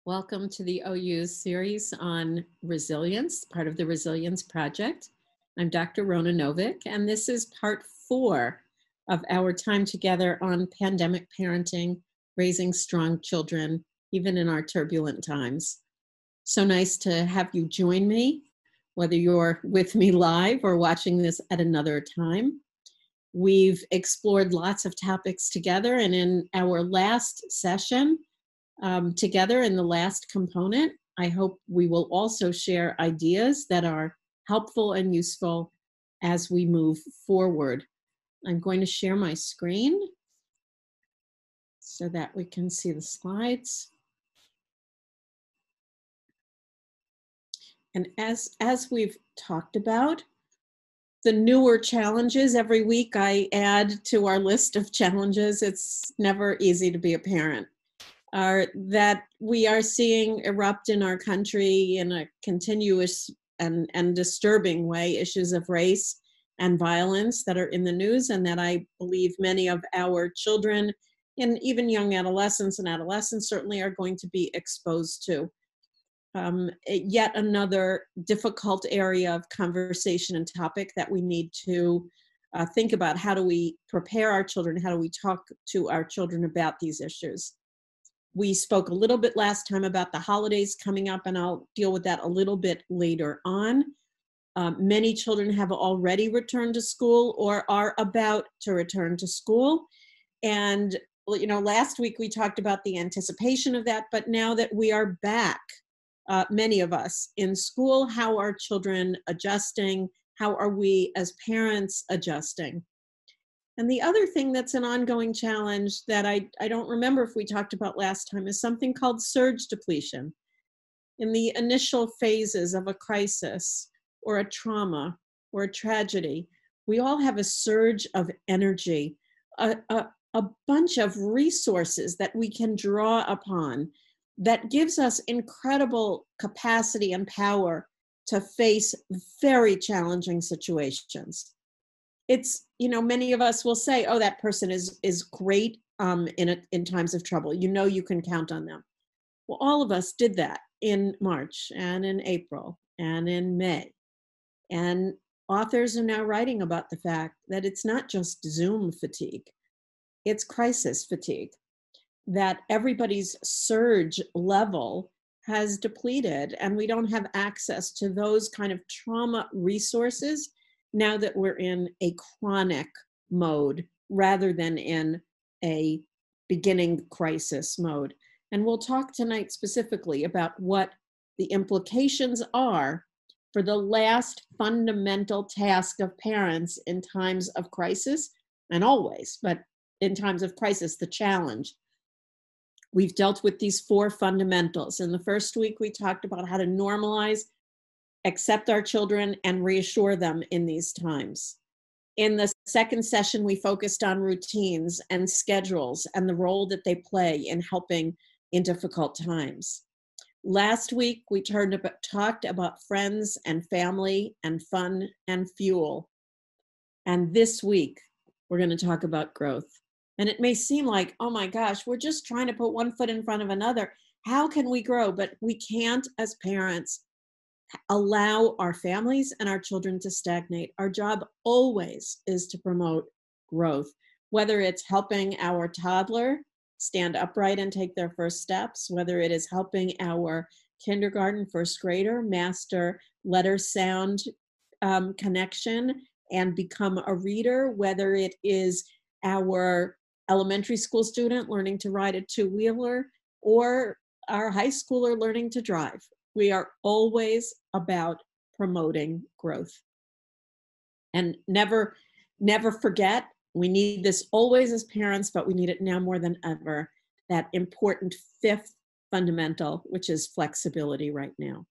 Welcome to the OU's series on resilience, part of the Resilience Project. I'm Dr. Rona Novick, and this is part 4 of our time together on pandemic parenting, raising strong children, even in our turbulent times. So nice to have you join me, whether you're with me live or watching this at another time. We've explored lots of topics together, and in our last session, together in the last component, I hope we will also share ideas that are helpful and useful as we move forward. I'm going to share my screen so that we can see the slides. And as we've talked about, the newer challenges every week I add to our list of challenges. It's never easy to be a parent. Are that we are seeing erupt in our country in a continuous and disturbing way, issues of race and violence that are in the news, and that I believe many of our children and even young adolescents and adolescents certainly are going to be exposed to. Yet another difficult area of conversation and topic that we need to think about. How do we prepare our children? How do we talk to our children about these issues? We spoke a little bit last time about the holidays coming up, and I'll deal with that a little bit later on. Many children have already returned to school or are about to return to school. And, you know, last week we talked about the anticipation of that, but now that we are back, many of us in school, how are children adjusting? How are we as parents adjusting? And the other thing that's an ongoing challenge that I don't remember if we talked about last time is something called surge depletion. In the initial phases of a crisis or a trauma or a tragedy, we all have a surge of energy, a bunch of resources that we can draw upon that gives us incredible capacity and power to face very challenging situations. It's, you know, many of us will say, oh, that person is great in times of trouble. You know, you can count on them. Well, all of us did that in March and in April and in May. And authors are now writing about the fact that it's not just Zoom fatigue, it's crisis fatigue, that everybody's surge level has depleted, and we don't have access to those kind of trauma resources now that we're in a chronic mode rather than in a beginning crisis mode. And we'll talk tonight specifically about what the implications are for the last fundamental task of parents in times of crisis, and always, but in times of crisis, the challenge. We've dealt with these 4 fundamentals. In the first week, we talked about how to normalize, accept our children, and reassure them in these times. In the second session, we focused on routines and schedules and the role that they play in helping in difficult times. Last week, we talked about friends and family and fun and fuel. And this week, we're going to talk about growth. And it may seem like, oh my gosh, we're just trying to put one foot in front of another. How can we grow? But we can't, as parents, allow our families and our children to stagnate. Our job always is to promote growth, whether it's helping our toddler stand upright and take their first steps, whether it is helping our kindergarten first grader master letter sound connection and become a reader, whether it is our elementary school student learning to ride a 2-wheeler or our high schooler learning to drive. We are always about promoting growth. And never forget, we need this always as parents, but we need it now more than ever, that important 5th fundamental, which is flexibility right now.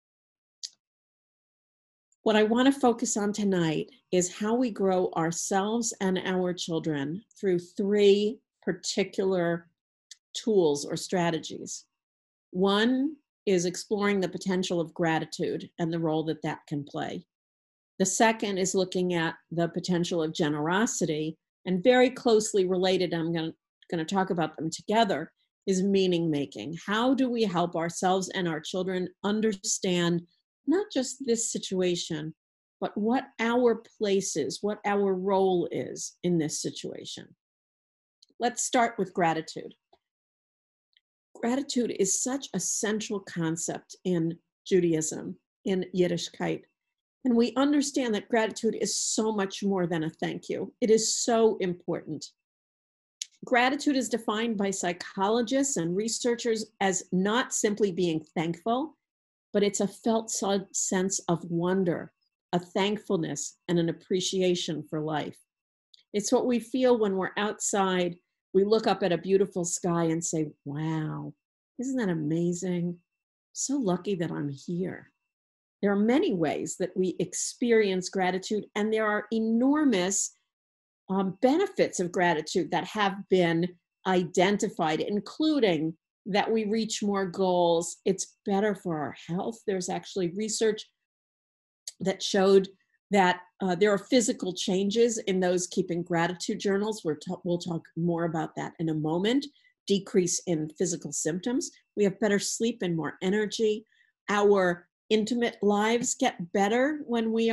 What I want to focus on tonight is how we grow ourselves and our children through 3 particular tools or strategies. One is exploring the potential of gratitude and the role that that can play. The second is looking at the potential of generosity, and very closely related, I'm going to talk about them together, is meaning making. How do we help ourselves and our children understand not just this situation, but what our place is, what our role is in this situation? Let's start with gratitude. Gratitude is such a central concept in Judaism, in Yiddishkeit. And we understand that gratitude is so much more than a thank you. It is so important. Gratitude is defined by psychologists and researchers as not simply being thankful, but it's a felt sense of wonder, a thankfulness, and an appreciation for life. It's what we feel when we're outside. We look up at a beautiful sky and say, wow, isn't that amazing? So lucky that I'm here. There are many ways that we experience gratitude, and there are enormous benefits of gratitude that have been identified, including that we reach more goals. It's better for our health. There's actually research that showed that there are physical changes in those keeping gratitude journals. We'll talk more about that in a moment. Decrease in physical symptoms. We have better sleep and more energy. Our intimate lives get better when we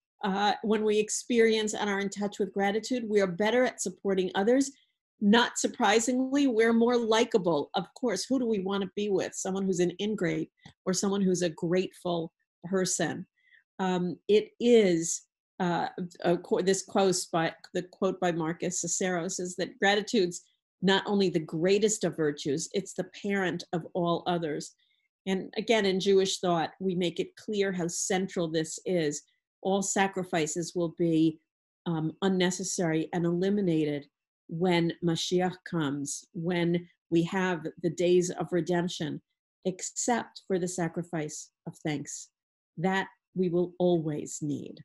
experience and are in touch with gratitude. We are better at supporting others. Not surprisingly, we're more likable. Of course, who do we want to be with? Someone who's an ingrate or someone who's a grateful person. It is this quote by Marcus Cicero says that gratitude's not only the greatest of virtues, it's the parent of all others. And again, in Jewish thought, we make it clear how central this is. All sacrifices will be unnecessary and eliminated when Mashiach comes, when we have the days of redemption, except for the sacrifice of thanks. That we will always need.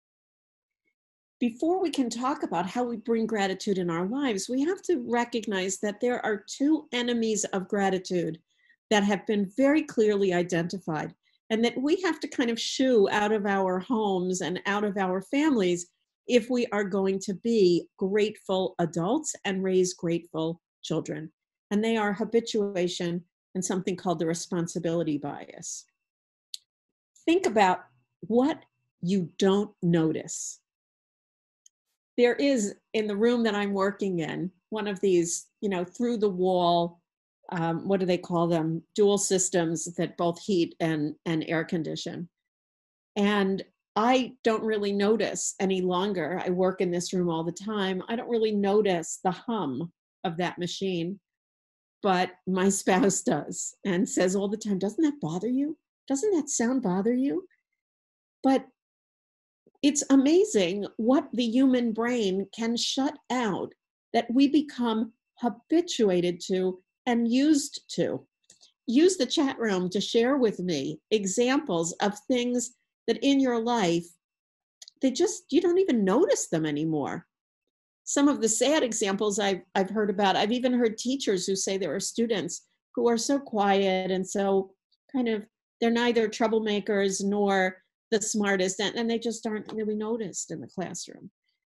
Before we can talk about how we bring gratitude in our lives, we have to recognize that there are two enemies of gratitude that have been very clearly identified, and that we have to kind of shoo out of our homes and out of our families if we are going to be grateful adults and raise grateful children. And they are habituation and something called the responsibility bias. Think about what you don't notice. There is, in the room that I'm working in, one of these, through the wall, what do they call them? Dual systems that both heat and air condition. And I don't really notice any longer. I work in this room all the time. I don't really notice the hum of that machine, but my spouse does and says all the time, doesn't that bother you? Doesn't that sound bother you? But it's amazing what the human brain can shut out that we become habituated to and used to. Use the chat room to share with me examples of things that in your life, you don't even notice them anymore. Some of the sad examples I've heard about, I've even heard teachers who say there are students who are so quiet and so they're neither troublemakers nor the smartest, and they just aren't really noticed in the classroom.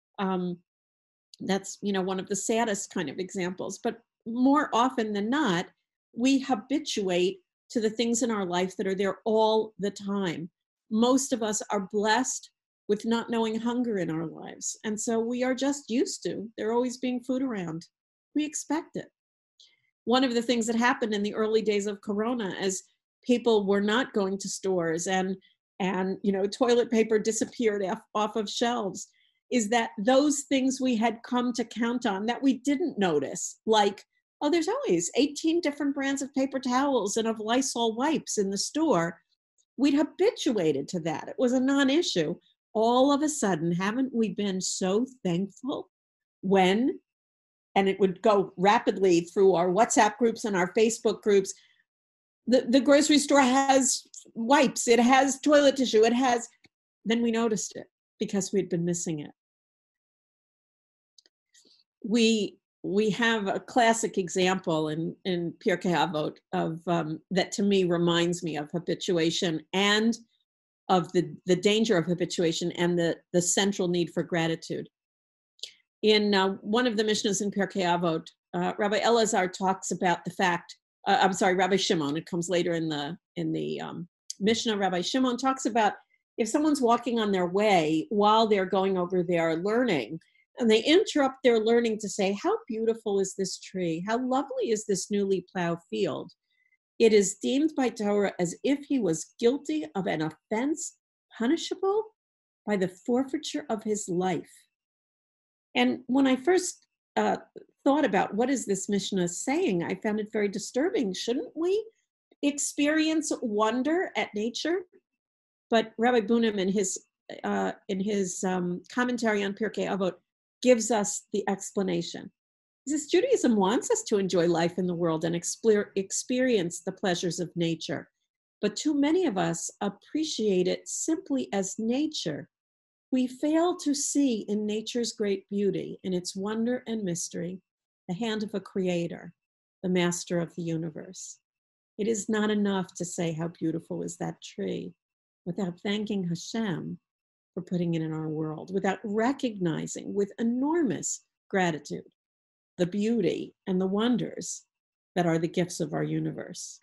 That's, one of the saddest kind of examples. But more often than not, we habituate to the things in our life that are there all the time. Most of us are blessed with not knowing hunger in our lives. And so we are just used to there always being food around. We expect it. One of the things that happened in the early days of Corona, as people were not going to stores and toilet paper disappeared off of shelves, is that those things we had come to count on that we didn't notice, like, oh, there's always 18 different brands of paper towels and of Lysol wipes in the store. We'd habituated to that. It was a non-issue. All of a sudden, haven't we been so thankful when, and it would go rapidly through our WhatsApp groups and our Facebook groups, the grocery store has wipes, it has toilet tissue, then we noticed it because we'd been missing it. We have a classic example in Pirkei Avot of that to me reminds me of habituation and of the danger of habituation and the central need for gratitude. In one of the Mishnahs in Pirkei Avot, Rabbi Elazar talks about the fact, I'm sorry, Rabbi Shimon, it comes later in the Mishnah. Rabbi Shimon talks about if someone's walking on their way while they're going over their learning, and they interrupt their learning to say, how beautiful is this tree? How lovely is this newly plowed field? It is deemed by Torah as if he was guilty of an offense punishable by the forfeiture of his life. And when I first thought about what is this Mishnah saying, I found it very disturbing. Shouldn't we experience wonder at nature? But Rabbi Bunim in his commentary on Pirkei Avot gives us the explanation. He says Judaism wants us to enjoy life in the world and experience the pleasures of nature, but too many of us appreciate it simply as nature. We fail to see in nature's great beauty, in its wonder and mystery, the hand of a creator, the master of the universe. It is not enough to say how beautiful is that tree without thanking Hashem for putting it in our world, without recognizing with enormous gratitude the beauty and the wonders that are the gifts of our universe.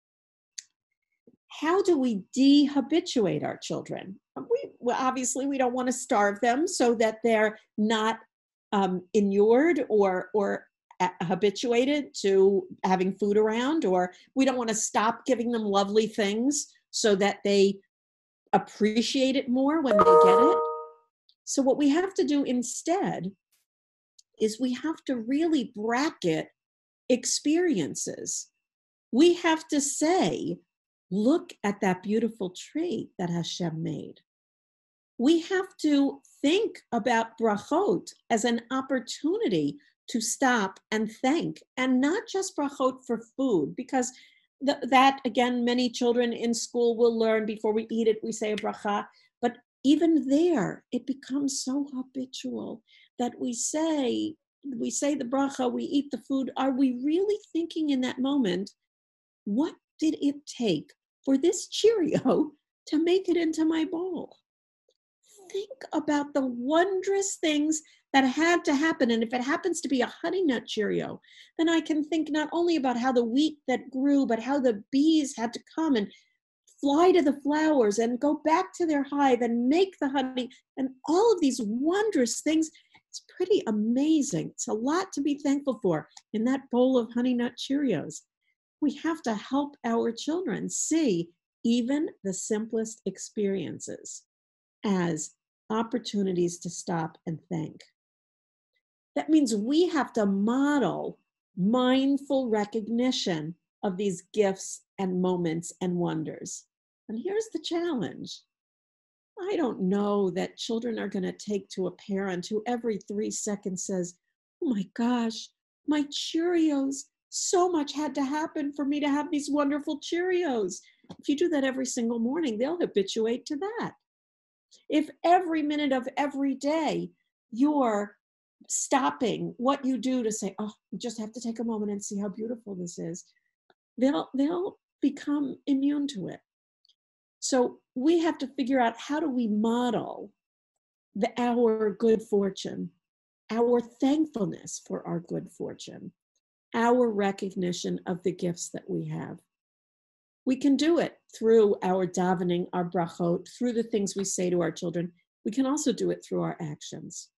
How do we dehabituate our children? Obviously, we don't want to starve them so that they're not inured or habituated to having food around, or we don't want to stop giving them lovely things so that they appreciate it more when they get it. So what we have to do instead is we have to really bracket experiences. We have to say, look at that beautiful tree that Hashem made. We have to think about brachot as an opportunity to stop and thank, and not just brachot for food, because that, again, many children in school will learn before we eat it, we say a bracha, but even there, it becomes so habitual that we say the bracha, we eat the food. Are we really thinking in that moment, what did it take for this Cheerio to make it into my bowl? Think about the wondrous things that had to happen. And if it happens to be a Honey Nut Cheerio, then I can think not only about how the wheat that grew, but how the bees had to come and fly to the flowers and go back to their hive and make the honey, and all of these wondrous things. It's pretty amazing. It's a lot to be thankful for in that bowl of Honey Nut Cheerios. We have to help our children see even the simplest experiences as opportunities to stop and thank. That means we have to model mindful recognition of these gifts and moments and wonders. And here's the challenge. I don't know that children are going to take to a parent who every 3 seconds says, oh my gosh, my Cheerios, so much had to happen for me to have these wonderful Cheerios. If you do that every single morning, they'll habituate to that. If every minute of every day you're stopping what you do to say, oh, we just have to take a moment and see how beautiful this is, they'll become immune to it. So we have to figure out, how do we model our good fortune, our thankfulness for our good fortune, our recognition of the gifts that we have. We can do it through our davening, our brachot, through the things we say to our children. We can also do it through our actions.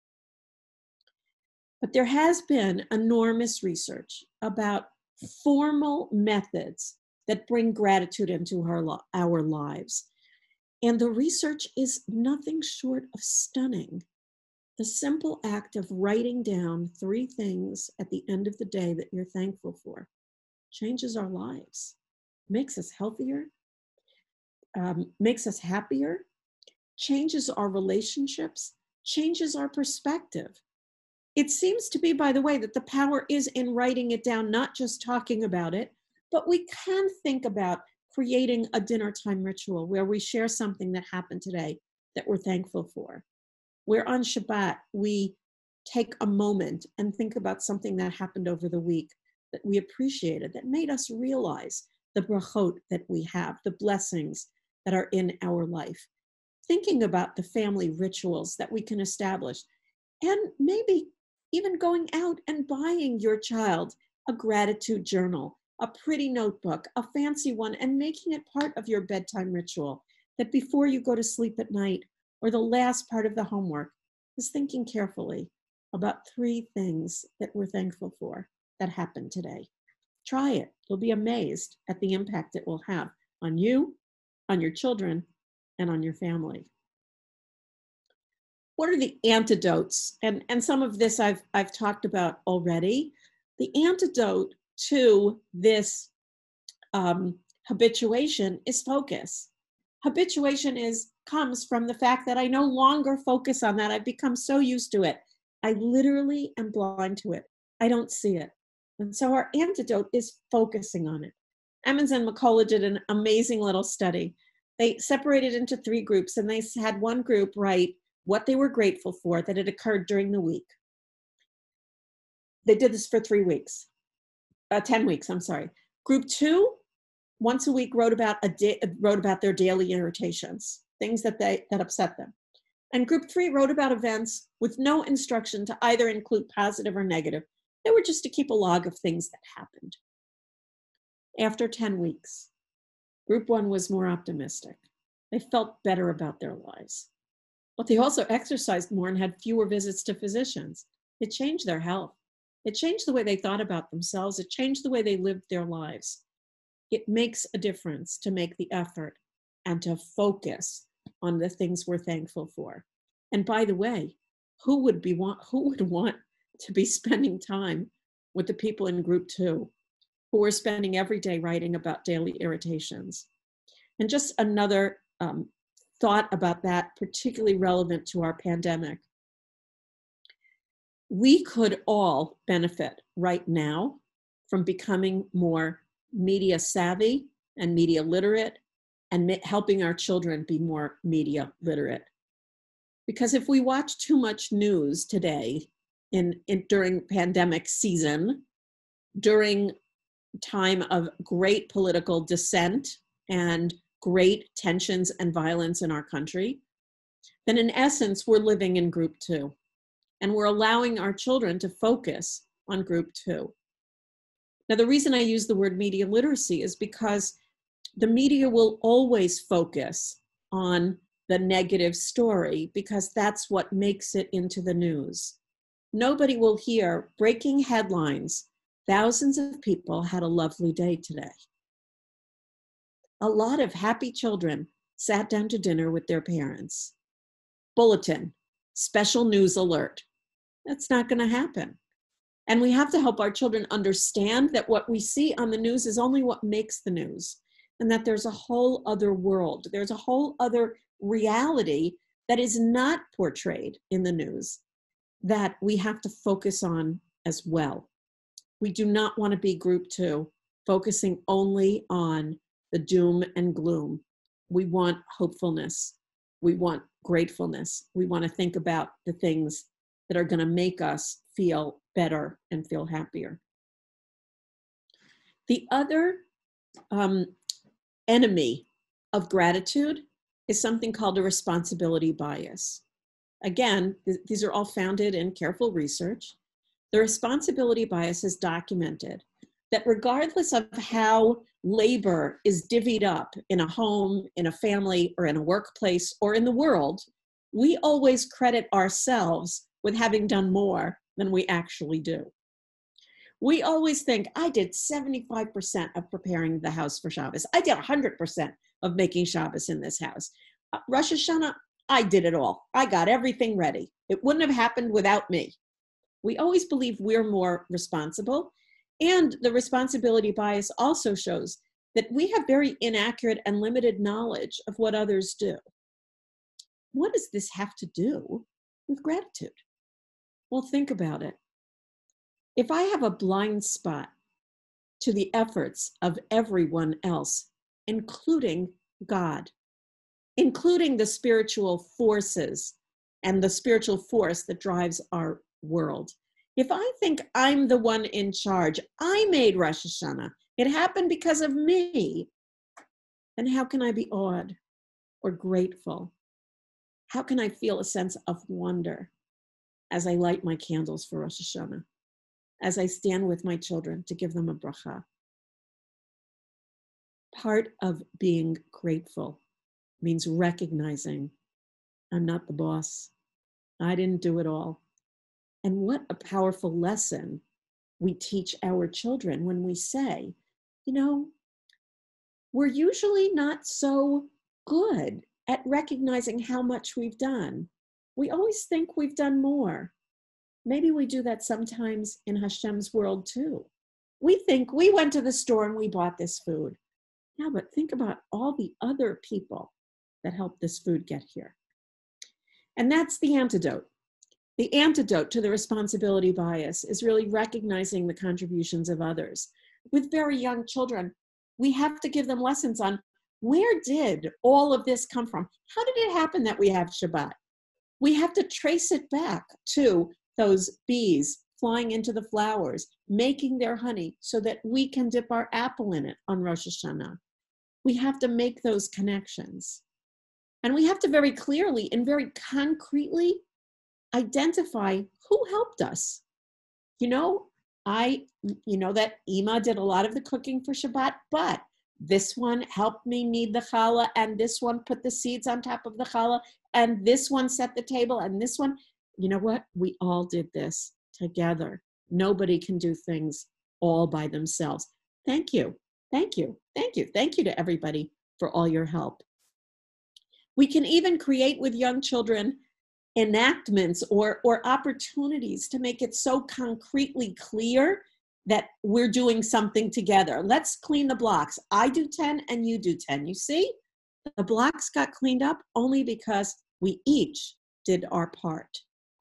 But there has been enormous research about formal methods that bring gratitude into our lives. And the research is nothing short of stunning. The simple act of writing down 3 things at the end of the day that you're thankful for changes our lives, makes us healthier, makes us happier, changes our relationships, changes our perspective. It seems to be, by the way, that the power is in writing it down, not just talking about it, but we can think about creating a dinner time ritual where we share something that happened today that we're thankful for. Where on Shabbat, we take a moment and think about something that happened over the week that we appreciated, that made us realize the brachot that we have, the blessings that are in our life. Thinking about the family rituals that we can establish, and maybe even going out and buying your child a gratitude journal, a pretty notebook, a fancy one, and making it part of your bedtime ritual, that before you go to sleep at night or the last part of the homework is thinking carefully about 3 things that we're thankful for that happened today. Try it. You'll be amazed at the impact it will have on you, on your children, and on your family. What are the antidotes? And some of this I've talked about already. The antidote to this habituation is focus. Habituation comes from the fact that I no longer focus on that. I've become so used to it. I literally am blind to it. I don't see it. And so our antidote is focusing on it. Emmons and McCullough did an amazing little study. They separated into 3 groups, and they had one group write what they were grateful for that had occurred during the week. They did this for 10 weeks, I'm sorry. Group 2, once a week, wrote about their daily irritations, things that upset them. And group 3 wrote about events with no instruction to either include positive or negative. They were just to keep a log of things that happened. After 10 weeks, group 1 was more optimistic. They felt better about their lives. But they also exercised more and had fewer visits to physicians. It changed their health. It changed the way they thought about themselves. It changed the way they lived their lives. It makes a difference to make the effort and to focus on the things we're thankful for. And by the way, who would want to be spending time with the people in group 2 who are spending every day writing about daily irritations? And just another thought about that, particularly relevant to our pandemic. We could all benefit right now from becoming more media savvy and media literate, and helping our children be more media literate. Because if we watch too much news today during pandemic season, during time of great political dissent and great tensions and violence in our country, then in essence, we're living in group 2. And we're allowing our children to focus on group 2. Now, the reason I use the word media literacy is because the media will always focus on the negative story, because that's what makes it into the news. Nobody will hear breaking headlines. Thousands of people had a lovely day today. A lot of happy children sat down to dinner with their parents. Bulletin, special news alert. That's not going to happen. And we have to help our children understand that what we see on the news is only what makes the news, and that there's a whole other world. There's a whole other reality that is not portrayed in the news that we have to focus on as well. We do not want to be group 2, focusing only on the doom and gloom. We want hopefulness. We want gratefulness. We want to think about the things that are going to make us feel better and feel happier. The other enemy of gratitude is something called a responsibility bias. Again, these are all founded in careful research. The responsibility bias is documented that regardless of how labor is divvied up in a home, in a family, or in a workplace, or in the world, we always credit ourselves with having done more than we actually do. We always think, I did 75% of preparing the house for Shabbos. I did 100% of making Shabbos in this house. Rosh Hashanah, I did it all. I got everything ready. It wouldn't have happened without me. We always believe we're more responsible. And the responsibility bias also shows that we have very inaccurate and limited knowledge of what others do. What does this have to do with gratitude? Well, think about it. If I have a blind spot to the efforts of everyone else, including God, including the spiritual forces and the spiritual force that drives our world, if I think I'm the one in charge, I made Rosh Hashanah, it happened because of me, then how can I be awed or grateful? How can I feel a sense of wonder? as I light my candles for Rosh Hashanah, as I stand with my children to give them a bracha. Part of being grateful means recognizing I'm not the boss. I didn't do it all. And what a powerful lesson we teach our children when we say, you know, we're usually not so good at recognizing how much we've done. We always think we've done more. Maybe we do that sometimes in Hashem's world too. We think we went to the store and we bought this food. Yeah, but think about all the other people that helped this food get here. And that's the antidote. The antidote to the responsibility bias is really recognizing the contributions of others. With very young children, we have to give them lessons on where did all of this come from? How did it happen that we have Shabbat? We have to trace it back to those bees flying into the flowers, making their honey so that we can dip our apple in it on Rosh Hashanah. We have to make those connections. And we have to very clearly and very concretely identify who helped us. You know that Ima did a lot of the cooking for Shabbat, but this one helped me knead the challah, and this one put the seeds on top of the challah, and this one set the table, and this one, you know what? We all did this together. Nobody can do things all by themselves. Thank you. Thank you. Thank you. Thank you to everybody for all your help. We can even create with young children enactments or opportunities to make it so concretely clear that we're doing something together. Let's clean the blocks. I do 10 and you do 10. You see, the blocks got cleaned up only because we each did our part.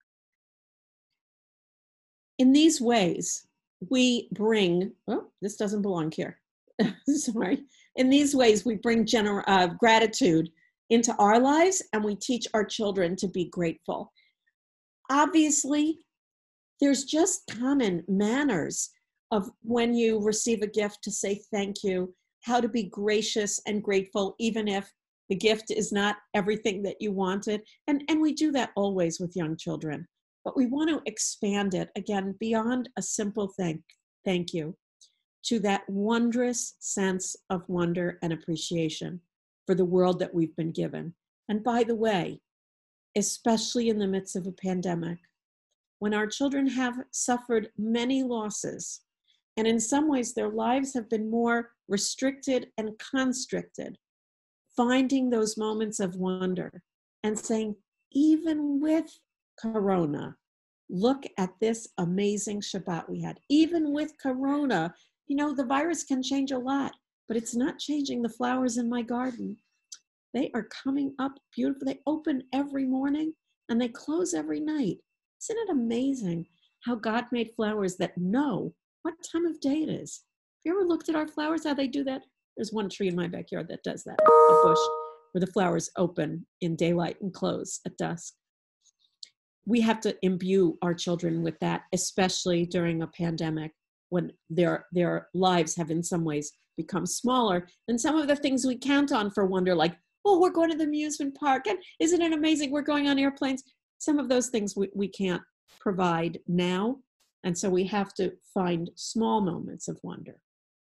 In these ways, we bring, this doesn't belong here. Sorry. In these ways, we bring gratitude into our lives, and we teach our children to be grateful. Obviously, there's just common manners of when you receive a gift to say thank you, how to be gracious and grateful, even if the gift is not everything that you wanted. And we do that always with young children. But we want to expand it, again, beyond a simple thank you, to that wondrous sense of wonder and appreciation for the world that we've been given. And by the way, especially in the midst of a pandemic, when our children have suffered many losses, and in some ways their lives have been more restricted and constricted, finding those moments of wonder and saying, even with Corona, look at this amazing Shabbat we had. Even with Corona, the virus can change a lot, but it's not changing the flowers in my garden. They are coming up beautiful. They open every morning and they close every night. Isn't it amazing how God made flowers that know what time of day it is? Have you ever looked at our flowers, how they do that? There's one tree in my backyard that does that, a bush where the flowers open in daylight and close at dusk. We have to imbue our children with that, especially during a pandemic when their lives have in some ways become smaller. And some of the things we count on for wonder, like, oh, we're going to the amusement park, and isn't it amazing, we're going on airplanes. Some of those things we can't provide now. And so we have to find small moments of wonder.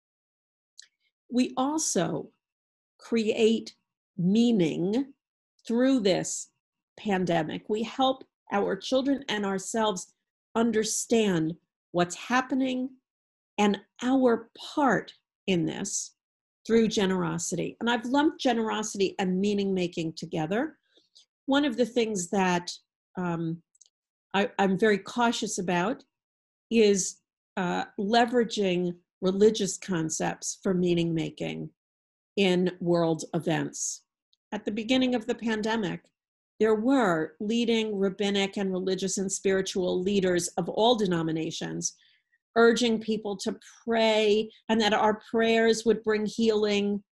We also create meaning through this pandemic. We help our children and ourselves understand what's happening and our part in this through generosity. And I've lumped generosity and meaning making together. One of the things that I'm very cautious about is leveraging religious concepts for meaning making in world events. At the beginning of the pandemic, there were leading rabbinic and religious and spiritual leaders of all denominations urging people to pray and that our prayers would bring healing.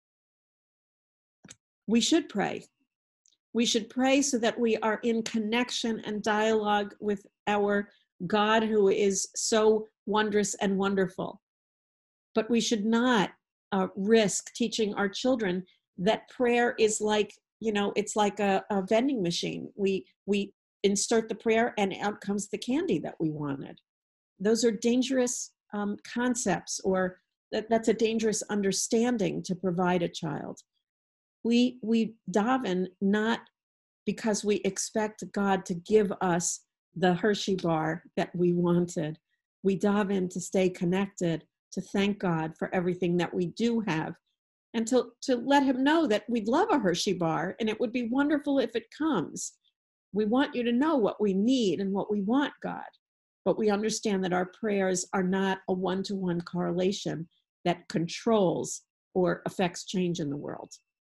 We should pray. We should pray so that we are in connection and dialogue with our God, who is so wondrous and wonderful. But we should not risk teaching our children that prayer is like, it's like a vending machine. We insert the prayer, and out comes the candy that we wanted. Those are dangerous concepts, or that's a dangerous understanding to provide a child. We daven not because we expect God to give us the Hershey bar that we wanted. We daven to stay connected, to thank God for everything that we do have, and to let him know that we'd love a Hershey bar and it would be wonderful if it comes. We want you to know what we need and what we want, God. But we understand that our prayers are not a one-to-one correlation that controls or affects change in the world.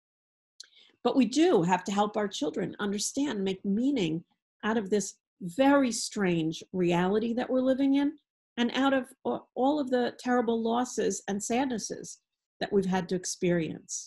But we do have to help our children understand, make meaning out of this very strange reality that we're living in, and out of all of the terrible losses and sadnesses that we've had to experience.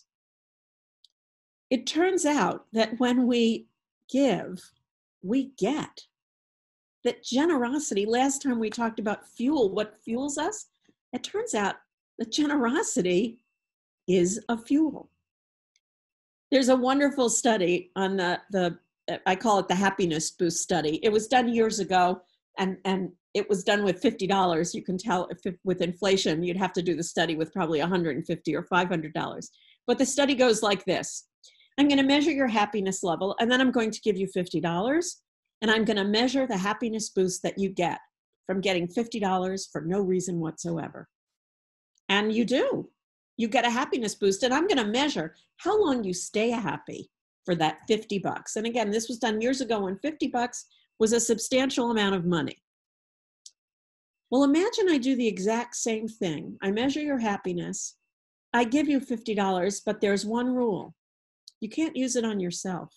It turns out that when we give, we get. That generosity, last time we talked about fuel, what fuels us, it turns out that generosity is a fuel. There's a wonderful study on the I call it the happiness boost study. It was done years ago, and it was done with $50. You can tell if with inflation, you'd have to do the study with probably $150 or $500. But the study goes like this. I'm going to measure your happiness level, and then I'm going to give you $50, and I'm going to measure the happiness boost that you get from getting $50 for no reason whatsoever. And you do. You get a happiness boost, and I'm going to measure how long you stay happy for that $50. And again, this was done years ago when $50 was a substantial amount of money. Well, imagine I do the exact same thing. I measure your happiness. I give you $50, but there's one rule. You can't use it on yourself.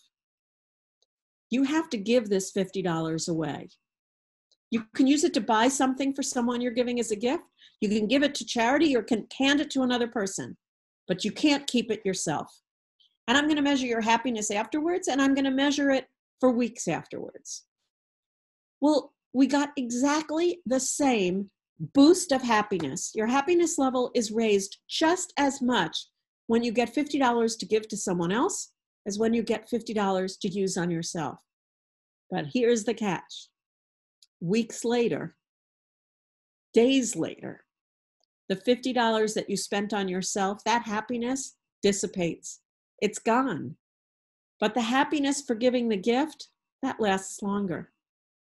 You have to give this $50 away. You can use it to buy something for someone you're giving as a gift. You can give it to charity or can hand it to another person, but you can't keep it yourself. And I'm going to measure your happiness afterwards, and I'm going to measure it for weeks afterwards. Well, we got exactly the same boost of happiness. Your happiness level is raised just as much when you get $50 to give to someone else as when you get $50 to use on yourself. But here's the catch. Weeks later, days later, the $50 that you spent on yourself, that happiness dissipates. It's gone. But the happiness for giving the gift, that lasts longer.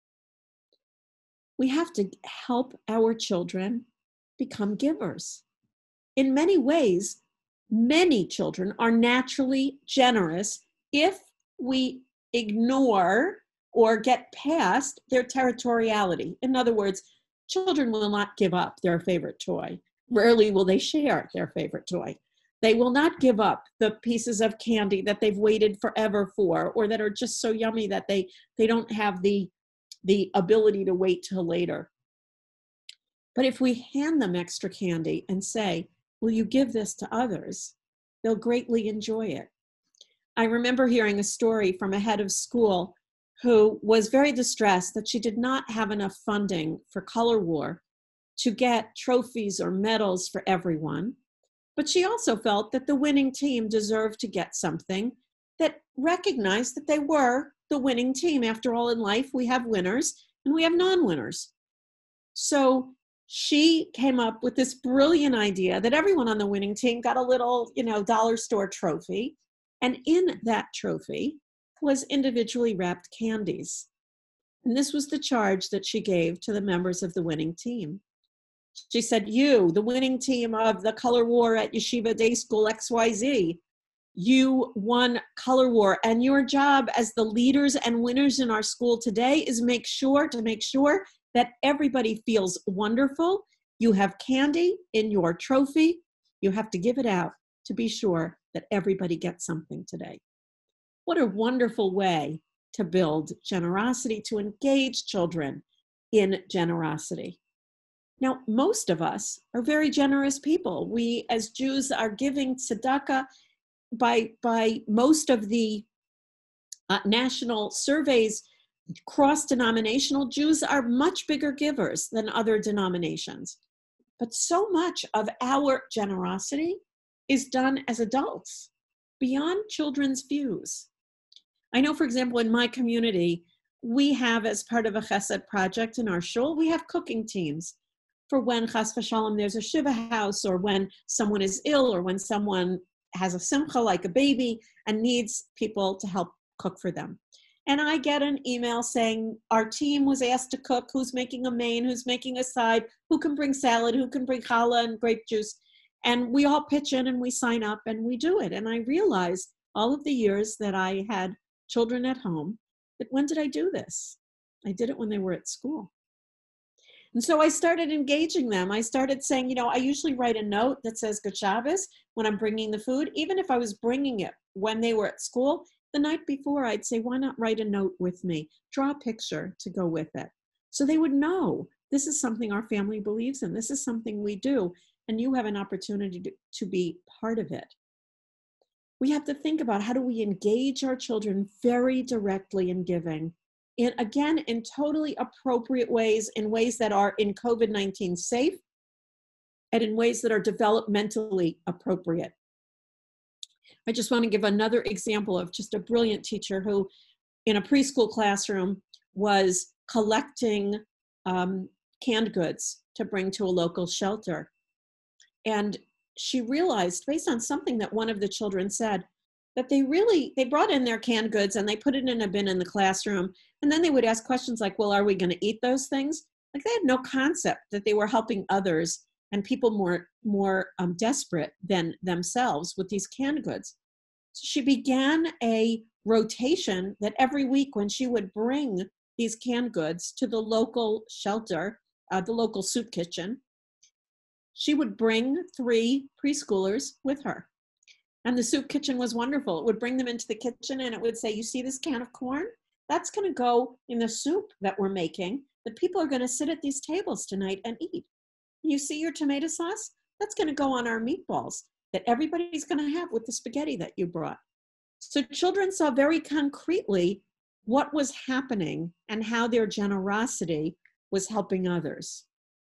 We have to help our children become givers. In many ways, many children are naturally generous if we ignore or get past their territoriality. In other words, children will not give up their favorite toy. Rarely will they share their favorite toy. They will not give up the pieces of candy that they've waited forever for, or that are just so yummy that they don't have the ability to wait till later. But if we hand them extra candy and say, will you give this to others? They'll greatly enjoy it. I remember hearing a story from a head of school who was very distressed that she did not have enough funding for Color War to get trophies or medals for everyone. But she also felt that the winning team deserved to get something that recognized that they were the winning team. After all, in life, we have winners and we have non-winners. So she came up with this brilliant idea that everyone on the winning team got a little, dollar store trophy. And in that trophy was individually wrapped candies. And this was the charge that she gave to the members of the winning team. She said, you, the winning team of the Color War at Yeshiva Day School XYZ, you won Color War, and your job as the leaders and winners in our school today is make sure that everybody feels wonderful. You have candy in your trophy. You have to give it out to be sure that everybody gets something today. What a wonderful way to build generosity, to engage children in generosity. Now, most of us are very generous people. We, as Jews, are giving tzedakah by most of the national surveys. Cross-denominational Jews are much bigger givers than other denominations. But so much of our generosity is done as adults, beyond children's views. I know, for example, in my community, We have, as part of a chesed project in our shul, we have cooking teams for when chas v'shalom there's a shiva house, or when someone is ill, or when someone has a simcha like a baby and needs people to help cook for them. And I get an email saying our team was asked to cook, who's making a main, who's making a side, who can bring salad, who can bring challah and grape juice. And we all pitch in and we sign up and we do it. And I realized all of the years that I had children at home, that when did I do this? I did it when they were at school. And so I started engaging them. I started saying, I usually write a note that says Good Shabbos when I'm bringing the food. Even if I was bringing it when they were at school, the night before I'd say, why not write a note with me? Draw a picture to go with it. So they would know this is something our family believes in. This is something we do. And you have an opportunity to be part of it. We have to think about how do we engage our children very directly in giving. Again, in totally appropriate ways, in ways that are in COVID-19 safe, and in ways that are developmentally appropriate. I just want to give another example of just a brilliant teacher who, in a preschool classroom, was collecting canned goods to bring to a local shelter. And she realized, based on something that one of the children said, that they brought in their canned goods and they put it in a bin in the classroom. And then they would ask questions like, well, are we going to eat those things? Like, they had no concept that they were helping others and people more desperate than themselves with these canned goods. So she began a rotation that every week when she would bring these canned goods to the local shelter, the local soup kitchen, she would bring 3 preschoolers with her. And the soup kitchen was wonderful. It would bring them into the kitchen and it would say, you see this can of corn? That's going to go in the soup that we're making. The people are going to sit at these tables tonight and eat. You see your tomato sauce? That's going to go on our meatballs that everybody's going to have with the spaghetti that you brought. So children saw very concretely what was happening and how their generosity was helping others.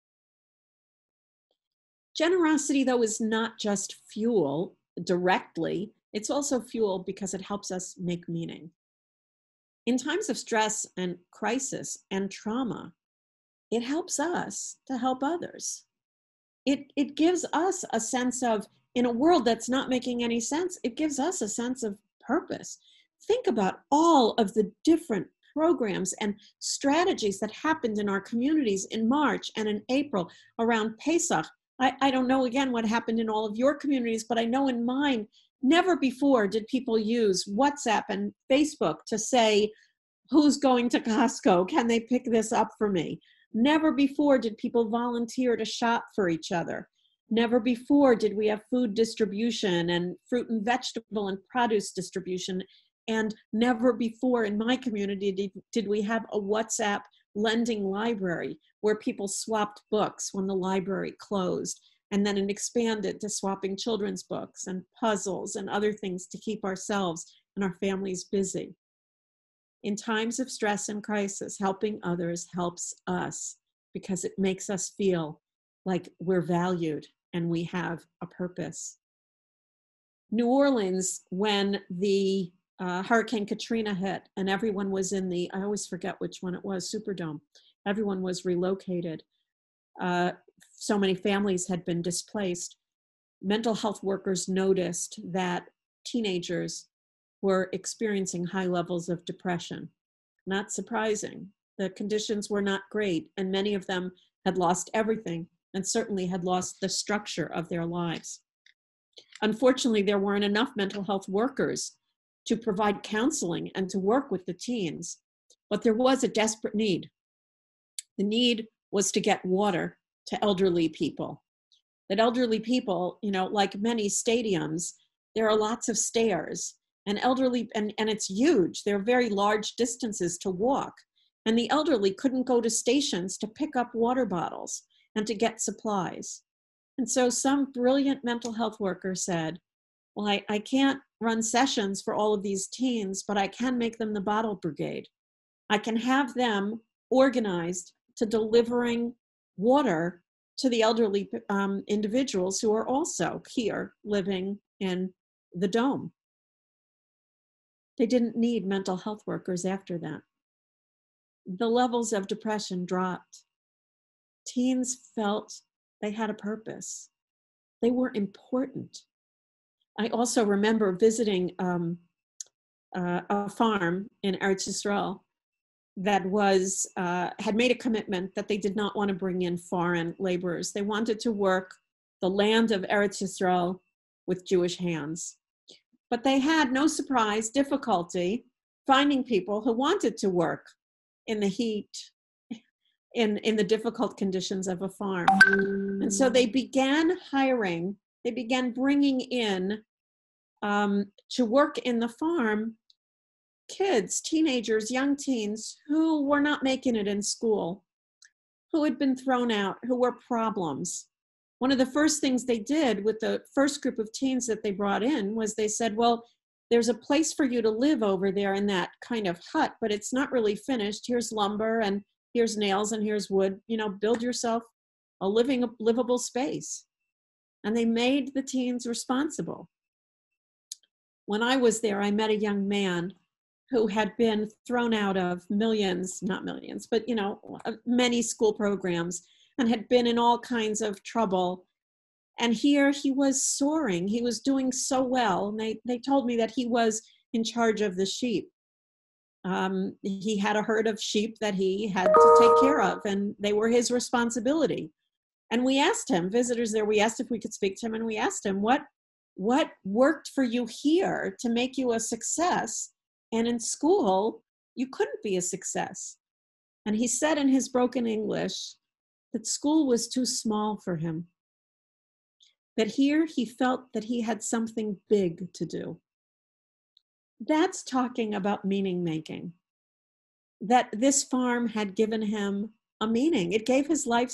Generosity, though, is not just fuel directly. It's also fuel because it helps us make meaning. In times of stress and crisis and trauma, it helps us to help others. It gives us a sense of, in a world that's not making any sense, it gives us a sense of purpose. Think about all of the different programs and strategies that happened in our communities in March and in April around Pesach. I don't know, again, what happened in all of your communities, but I know in mine, never before did people use WhatsApp and Facebook to say, who's going to Costco? Can they pick this up for me? Never before did people volunteer to shop for each other. Never before did we have food distribution and fruit and vegetable and produce distribution. And never before in my community did we have a WhatsApp lending library where people swapped books when the library closed, and then it expanded to swapping children's books and puzzles and other things to keep ourselves and our families busy. In times of stress and crisis, helping others helps us because it makes us feel like we're valued and we have a purpose. New Orleans, when the Hurricane Katrina hit and everyone was in the, I always forget which one it was, Superdome. Everyone was relocated. So many families had been displaced. Mental health workers noticed that teenagers were experiencing high levels of depression. Not surprising. The conditions were not great, and many of them had lost everything and certainly had lost the structure of their lives. Unfortunately, there weren't enough mental health workers to provide counseling and to work with the teens, but there was a desperate need. The need was to get water to elderly people. That elderly people, like many stadiums, there are lots of stairs, and elderly, and it's huge. There are very large distances to walk, and the elderly couldn't go to stations to pick up water bottles and to get supplies. And so some brilliant mental health worker said, well, I can't run sessions for all of these teens, but I can make them the bottle brigade. I can have them organized to delivering water to the elderly individuals who are also here living in the dome. They didn't need mental health workers after that. the levels of depression dropped. Teens felt they had a purpose. They were important. I also remember visiting a farm in Eretz Yisrael that was had made a commitment that they did not want to bring in foreign laborers. They wanted to work the land of Eretz Yisrael with Jewish hands. But they had, no surprise, difficulty finding people who wanted to work in the heat, in the difficult conditions of a farm. And so they began hiring, they began bringing in to work in the farm kids, teenagers, young teens who were not making it in school, who had been thrown out, who were problems. One of the first things they did with the first group of teens that they brought in was they said, well, there's a place for you to live over there in that kind of hut, but it's not really finished. Here's lumber and here's nails and here's wood. You know, build yourself a livable space. And they made the teens responsible. When I was there, I met a young man who had been thrown out of not millions, but many school programs, and had been in all kinds of trouble. And here he was soaring. He was doing so well. And they told me that he was in charge of the sheep. He had a herd of sheep that he had to take care of, and they were his responsibility. And we asked him, visitors there, we asked if we could speak to him, and we asked him, what worked for you here to make you a success? And in school, you couldn't be a success. And he said in his broken English that school was too small for him. That here he felt that he had something big to do. That's talking about meaning making. That this farm had given him a meaning. It gave his life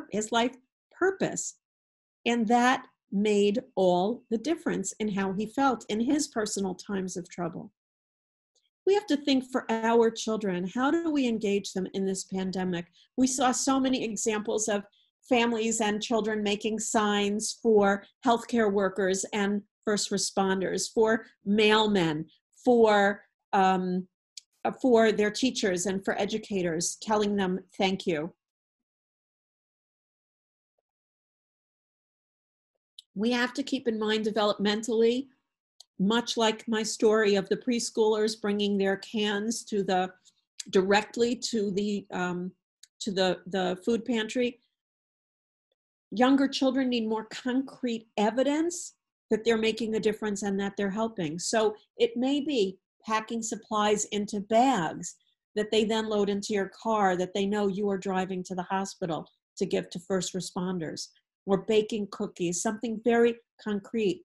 purpose. And that made all the difference in how he felt in his personal times of trouble. We have to think for our children, how do we engage them in this pandemic? We saw so many examples of families and children making signs for healthcare workers and first responders, for mailmen, for their teachers and for educators, telling them thank you. We have to keep in mind developmentally, much like my story of the preschoolers bringing their cans directly to the food pantry. Younger children need more concrete evidence that they're making a difference and that they're helping. So it may be packing supplies into bags that they then load into your car that they know you are driving to the hospital to give to first responders, or baking cookies, something very concrete.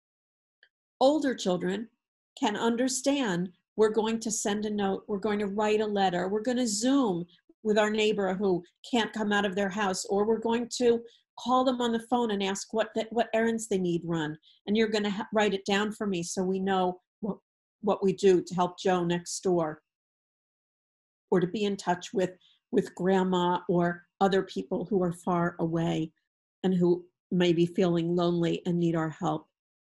Older children can understand, we're going to send a note, we're going to write a letter, we're going to Zoom with our neighbor who can't come out of their house, or we're going to call them on the phone and ask what errands they need run. And you're going to write it down for me so we know what we do to help Joe next door, or to be in touch with grandma or other people who are far away and who may be feeling lonely and need our help.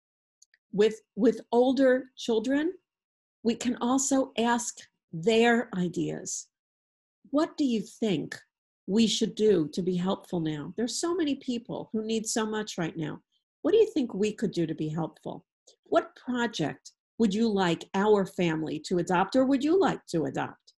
With older children, we can also ask their ideas. What do you think we should do to be helpful now? There's so many people who need so much right now. What do you think we could do to be helpful? What project would you like our family to adopt, or would you like to adopt?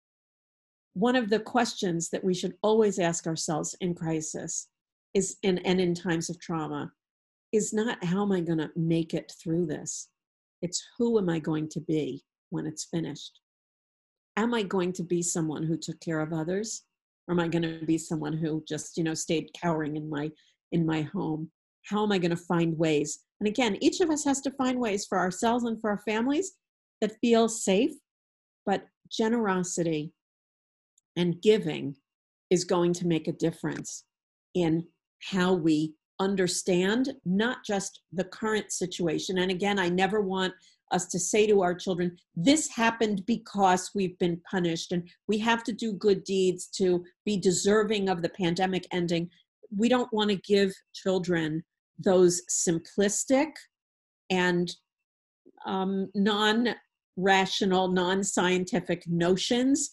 One of the questions that we should always ask ourselves in crisis is, and in times of trauma, is not how am I going to make it through this? It's who am I going to be when it's finished? Am I going to be someone who took care of others? Or am I going to be someone who just, stayed cowering in my home? How am I going to find ways? And again, each of us has to find ways for ourselves and for our families that feel safe, but generosity and giving is going to make a difference in how we understand not just the current situation. And again, I never want us to say to our children, this happened because we've been punished and we have to do good deeds to be deserving of the pandemic ending. We don't want to give children those simplistic and non-rational, non-scientific notions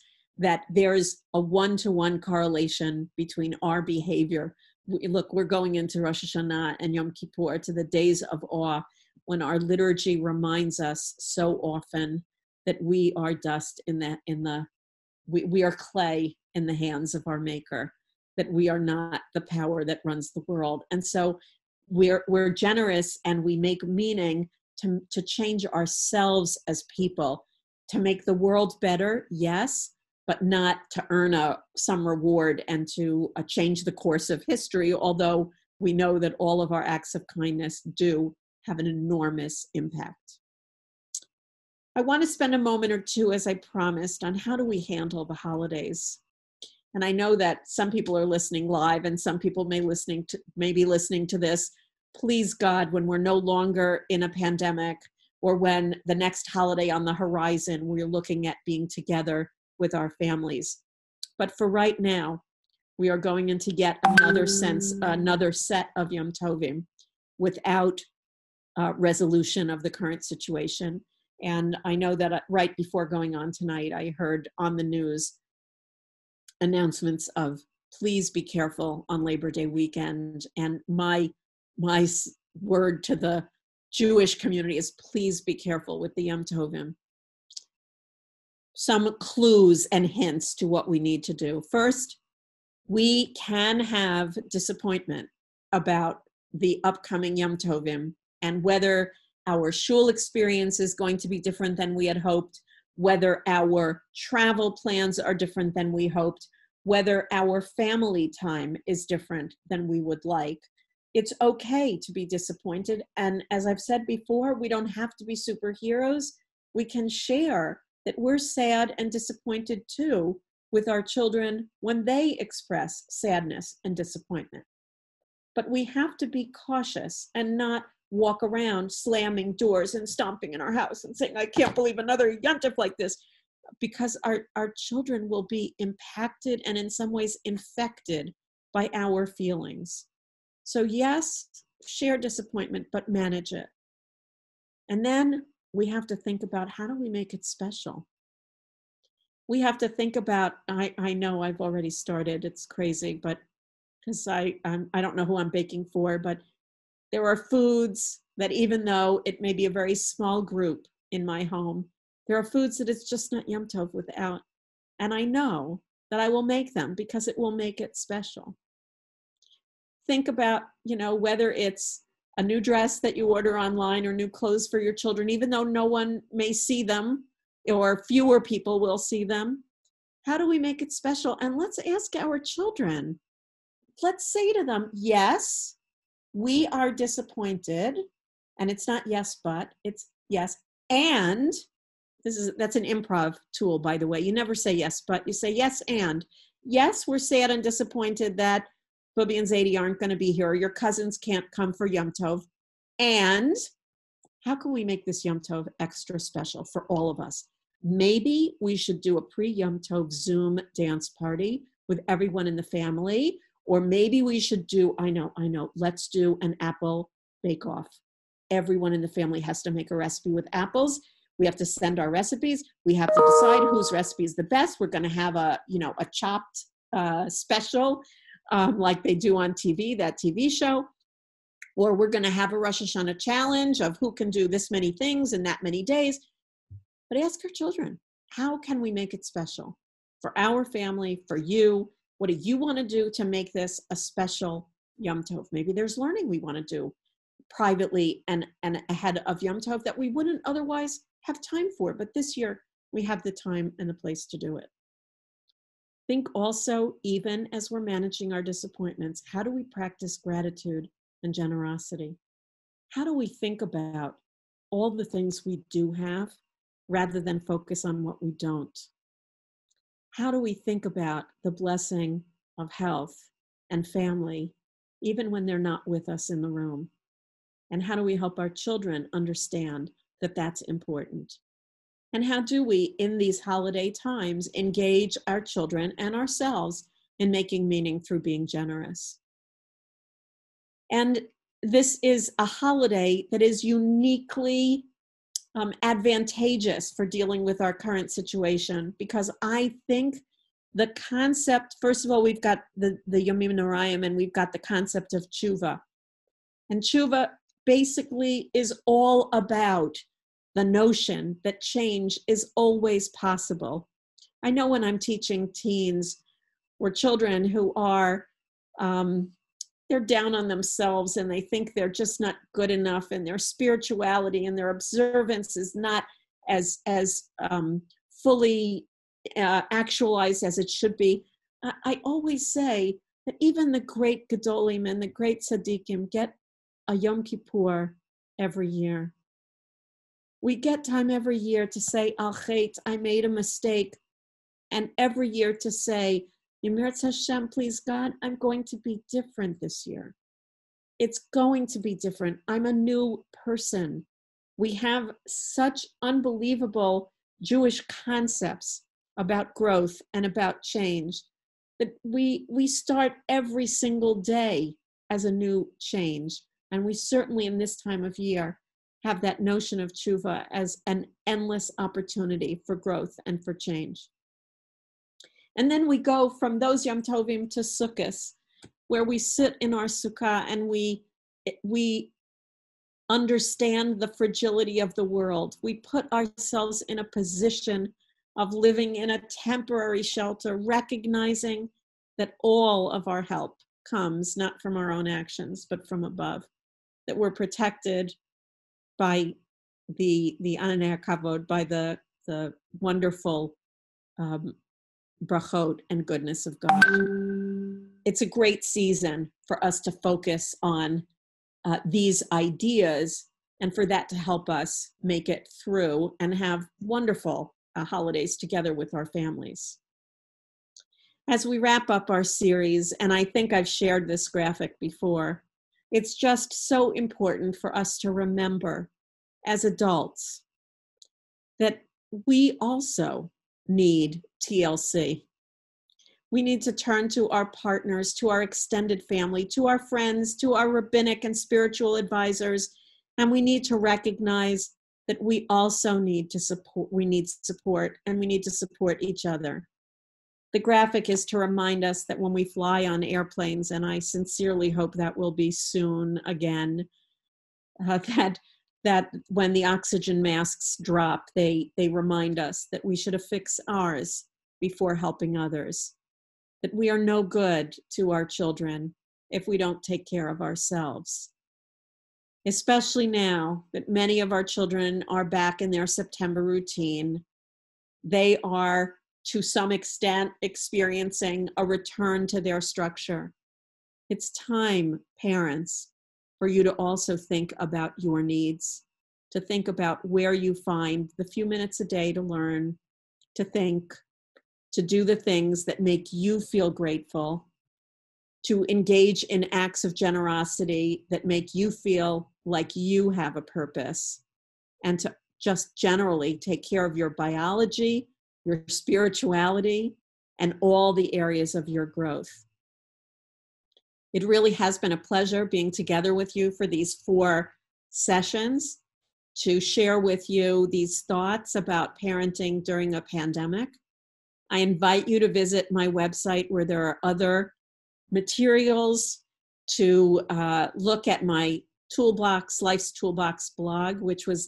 that there's a one-to-one correlation between our behavior. Look, we're going into Rosh Hashanah and Yom Kippur, to the days of awe, when our liturgy reminds us so often that we are dust we are clay in the hands of our Maker, that we are not the power that runs the world. And so we're generous, and we make meaning to change ourselves as people, to make the world better, yes, but not to earn some reward and to change the course of history, although we know that all of our acts of kindness do have an enormous impact. I want to spend a moment or two, as I promised, on how do we handle the holidays. And I know that some people are listening live, and some people may be listening to this. Please God, when we're no longer in a pandemic, or when the next holiday on the horizon, we're looking at being together with our families. But for right now, we are going into yet another set of Yom Tovim without resolution of the current situation. And I know that right before going on tonight, I heard on the news announcements of please be careful on Labor Day weekend. And my word to the Jewish community is please be careful with the Yom Tovim. Some clues and hints to what we need to do. First, we can have disappointment about the upcoming Yom Tovim and whether our shul experience is going to be different than we had hoped, whether our travel plans are different than we hoped, whether our family time is different than we would like. It's okay to be disappointed. And as I've said before, we don't have to be superheroes. We can share that we're sad and disappointed too with our children when they express sadness and disappointment. But we have to be cautious and not walk around slamming doors and stomping in our house and saying, I can't believe another Yom Tov like this, because our children will be impacted and in some ways infected by our feelings. So yes, share disappointment, but manage it. And then we have to think about, how do we make it special? We have to think about, I know I've already started, it's crazy, but because I don't know who I'm baking for, but there are foods that, even though it may be a very small group in my home, there are foods that it's just not Yom Tov without. And I know that I will make them because it will make it special. Think about, whether it's a new dress that you order online or new clothes for your children, even though no one may see them or fewer people will see them. How do we make it special? And let's ask our children. Let's say to them, yes, we are disappointed. And it's not yes, but it's yes. And that's an improv tool, by the way. You never say yes, but you say yes, and. Yes, we're sad and disappointed that Bobby and Zadie aren't going to be here. Your cousins can't come for Yom Tov. And how can we make this Yom Tov extra special for all of us? Maybe we should do a pre-Yom Tov Zoom dance party with everyone in the family. Or maybe we should do, I know, let's do an apple bake-off. Everyone in the family has to make a recipe with apples. We have to send our recipes. We have to decide whose recipe is the best. We're going to have a chopped special like they do on TV, that TV show. Or we're going to have a Rosh Hashanah challenge of who can do this many things in that many days. But ask your children, how can we make it special for our family, for you? What do you want to do to make this a special Yom Tov? Maybe there's learning we want to do privately and ahead of Yom Tov that we wouldn't otherwise have time for. But this year, we have the time and the place to do it. Think also, even as we're managing our disappointments, how do we practice gratitude and generosity? How do we think about all the things we do have rather than focus on what we don't? How do we think about the blessing of health and family, even when they're not with us in the room? And how do we help our children understand that that's important? And how do we, in these holiday times, engage our children and ourselves in making meaning through being generous? And this is a holiday that is uniquely advantageous for dealing with our current situation, because I think the concept, first of all, we've got the Yomim Noraim, and we've got the concept of tshuva. And tshuva basically is all about the notion that change is always possible. I know when I'm teaching teens or children who are, they're down on themselves and they think they're just not good enough, and their spirituality and their observance is not as fully actualized as it should be. I always say that even the great Gedolim and the great Tzaddikim get a Yom Kippur every year. We get time every year to say, Al Chet, I made a mistake. And every year to say, Yemirat Hashem, please God, I'm going to be different this year. It's going to be different. I'm a new person. We have such unbelievable Jewish concepts about growth and about change that we start every single day as a new change. And we certainly in this time of year have that notion of tshuva as an endless opportunity for growth and for change. And then we go from those Yom Tovim to Sukkot, where we sit in our sukkah and we understand the fragility of the world. We put ourselves in a position of living in a temporary shelter, recognizing that all of our help comes not from our own actions, but from above, that we're protected by the Ananei Kavod, by the wonderful brachot and goodness of God. It's a great season for us to focus on these ideas and for that to help us make it through and have wonderful holidays together with our families. As we wrap up our series, and I think I've shared this graphic before, it's just so important for us to remember as adults that we also need TLC. We need to turn to our partners, to our extended family, to our friends, to our rabbinic and spiritual advisors, and we need to recognize that we also need to support, and we need to support each other. The graphic is to remind us that when we fly on airplanes, and I sincerely hope that will be soon again, that when the oxygen masks drop, they remind us that we should affix ours before helping others, that we are no good to our children if we don't take care of ourselves. Especially now that many of our children are back in their September routine, they are to some extent experiencing a return to their structure. It's time, parents, for you to also think about your needs, to think about where you find the few minutes a day to learn, to think, to do the things that make you feel grateful, to engage in acts of generosity that make you feel like you have a purpose, and to just generally take care of your biology, your spirituality, and all the areas of your growth. It really has been a pleasure being together with you for these 4 sessions to share with you these thoughts about parenting during a pandemic. I invite you to visit my website where there are other materials, to look at my Toolbox, Life's Toolbox blog, which was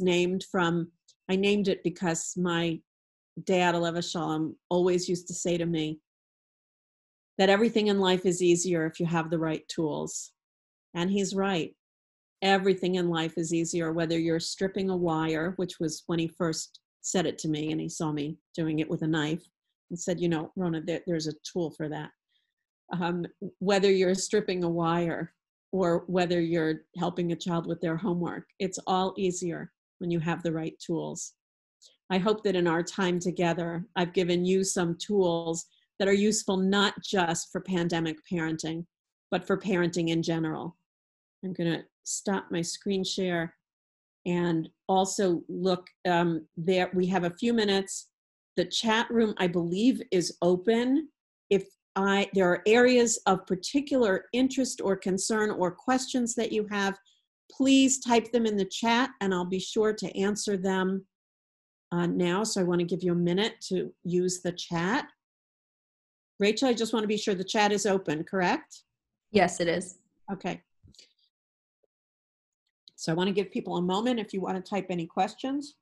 I named it because my dad, Alev Shalom, always used to say to me that everything in life is easier if you have the right tools. And he's right. Everything in life is easier, whether you're stripping a wire, which was when he first said it to me and he saw me doing it with a knife and said, you know, Rona, there's a tool for that. Whether you're stripping a wire or whether you're helping a child with their homework, it's all easier when you have the right tools. I hope that in our time together, I've given you some tools that are useful not just for pandemic parenting, but for parenting in general. I'm going to stop my screen share and also look there. We have a few minutes. The chat room, I believe, is open. If there are areas of particular interest or concern or questions that you have, please type them in the chat and I'll be sure to answer them now. So I want to give you a minute to use the chat. Rachel, I just want to be sure the chat is open, correct? Yes, it is. Okay. So I want to give people a moment if you want to type any questions.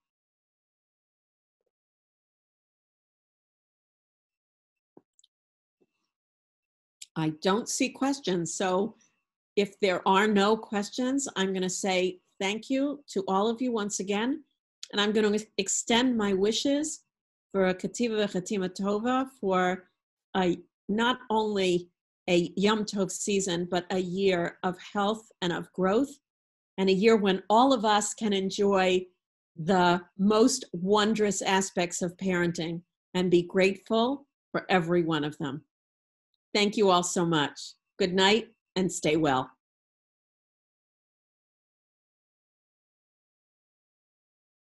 I don't see questions. So if there are no questions, I'm going to say thank you to all of you once again. And I'm going to extend my wishes for a Kativa V'Chatima Tova for not only a Yom Tov season, but a year of health and of growth, and a year when all of us can enjoy the most wondrous aspects of parenting and be grateful for every one of them. Thank you all so much. Good night and stay well.